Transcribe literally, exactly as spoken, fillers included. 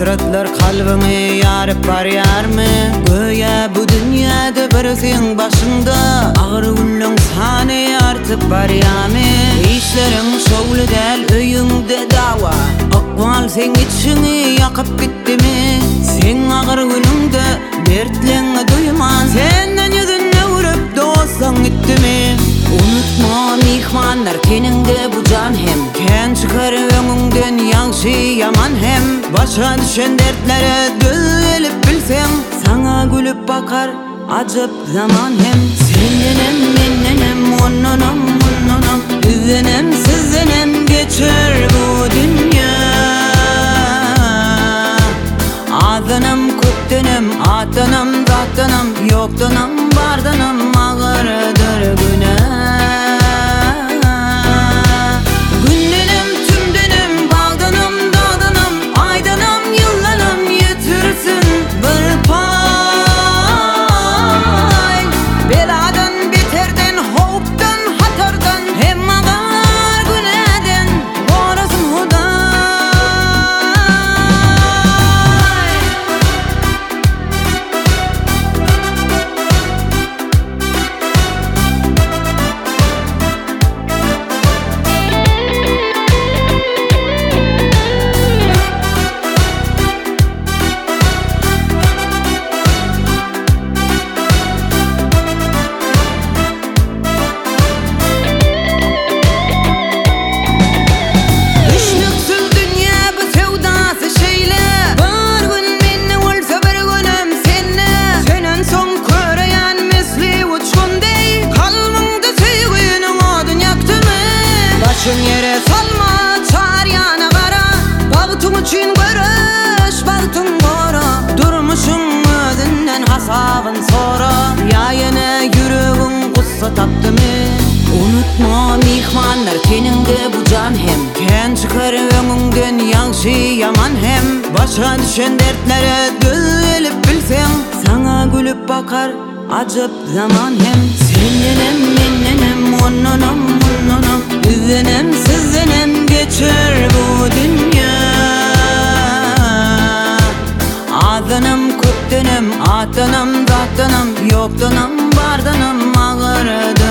Hasretler kalbimi yarıp bar yarmı? Göğe bu dünyada bir sen başında, ağır günlüň sany artıp bar yamy? İşlerin şowly del, öýüňde dawa, akmal sen içini yakıp gittimi? Sen ağır günüňde dertleňe doýman, senden ýüzüne urup dostlaň gitdimi? Unutma mihmanlar keninde bu can hem, ken çıkar öňüňden ýaňşy ýaman hem. Başa düşen dertlere dölelip bilseň, sana gülüp bakar ajyp zaman hem. Sendenem mendenem onunam onunam, üzenem sizdenem geçer bu dünya. Adanam köpdenem, atanam zatanam, yoktanam bardanam, ağırdır günah. Başın yere salma, çar yana gara, bagtun için görüş, bagtun gora. Durmuşun özünden hasabın sonra, ýaýyna yüreğin gussa tapdymy? Unutma mihmanlar keninde bu can hem, ken çıkar öňüňden ýaňşy ýaman hem. Başa düşen dertlere dölelip bilseň, sana gülüp bakar ajyp zaman hem. Sendenem mendenem onunam onunam, üzenem sizdenem geçer bu dünya. Adanam köpdenem, atanam zatanam, yoktanam bardanam, ağırdır